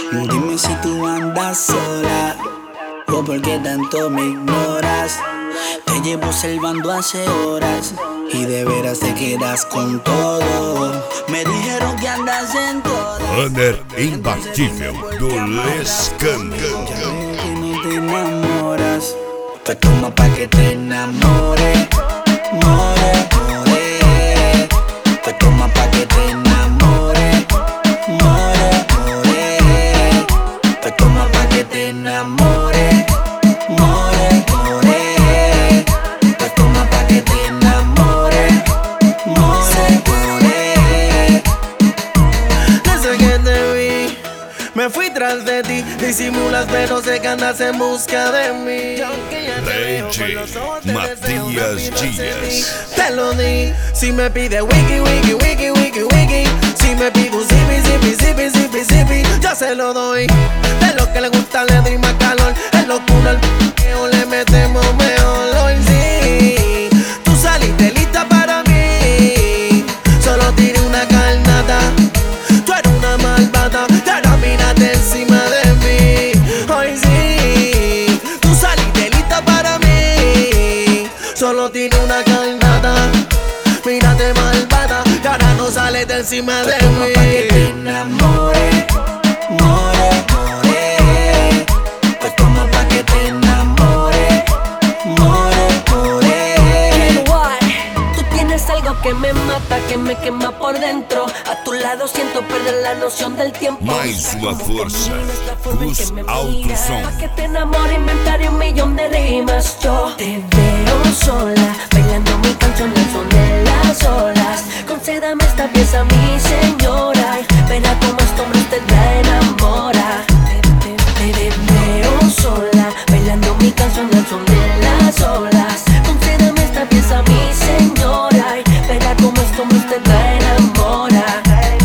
Dime si tú andas sola o por qué tanto me ignoras. Te llevo observando hace horas y de veras te quedas con todo. Me dijeron que andas en todo. Runner imbatível do Lescano. Ya veo que no te enamoras, pues toma pa' que te enamore. More, more. Pues toma pa' que te enamore. More, more. Pues toma pa' que te enamore. More, more. Pues toma pa' que te enamore. More, more. Desde que te vi, me fui tras de ti. Disimulas pero sé que andas en busca de mí. DJ Matías Díaz. Te lo di, si me pide wiki, wiki, wiki, wiki, wiki. Si me pide un zipi, zipi, zipi, zipi, zipi, yo se lo doy. De lo que le gusta le doy más calor. Es locura el p***eo, le metemos mejor. Hoy sí, tú saliste lista para mí. Solo tiré una carnata. Tú eres una malvada, y ahora mírate encima de mí. Hoy sí, tú saliste lista para mí. Solo tiré una carnata. Mírate malvada, y ahora no sales de encima de Toma pa' que te mí. enamore. More, more. Pues toma pa' que te enamore. More, more. What? Tú tienes algo que me mata, que me quema por dentro. A tu lado siento perder la noción del tiempo. Mais uma força, Cruz Alto Som. Pa' que te enamore inventaré un millón de rimas. Yo te veo sola, bailando mi canción al son de las olas. Concédame esta pieza, mi señora. Verá cómo este hombre usted la enamora. Te veo sola, bailando mi canción al son de las olas. Concédame esta pieza, mi señora. Verá cómo este hombre usted la enamora.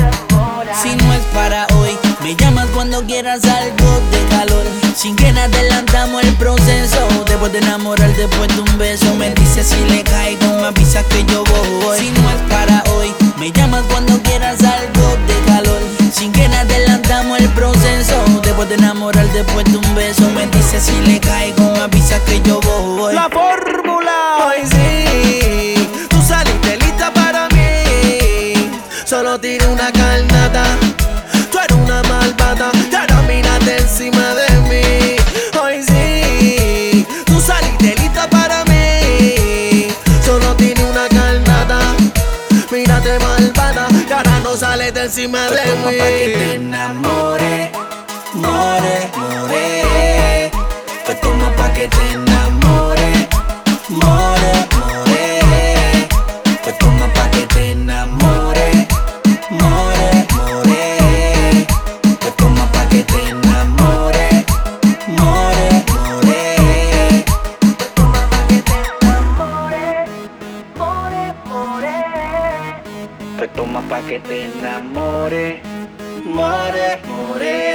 Si no es para hoy, me llamas cuando quieras algo de calor. Sin que nada adelantamos el proceso. Después de enamorar, después de un beso, me dices si le caigo, me avisas que yo voy. Si no es para hoy, me llamas cuando quieras algo de calor. Sin que nada adelantamos el proceso. Después de enamorar, después de un beso, me dices si le caigo, me avisas que yo voy. La fórmula. Hoy sí, tú saliste lista para mí. Solo tiré una carnata. Tú eres una malvada, y ahora mírate encima de mí. Hoy sí, tú saliste lista para mí. Solo tiré una carnata. Mírate malvada, y ahora no sales de encima de Toma pa' que te mí. enamore. More, more. Pues toma pa' que te enamore. More, more. Pues toma pa' que te enamore. More, more. Pues toma pa' que te enamore. More, more. Pues toma pa' que te enamore. More, more. Pues toma pa' que te enamore. More, more.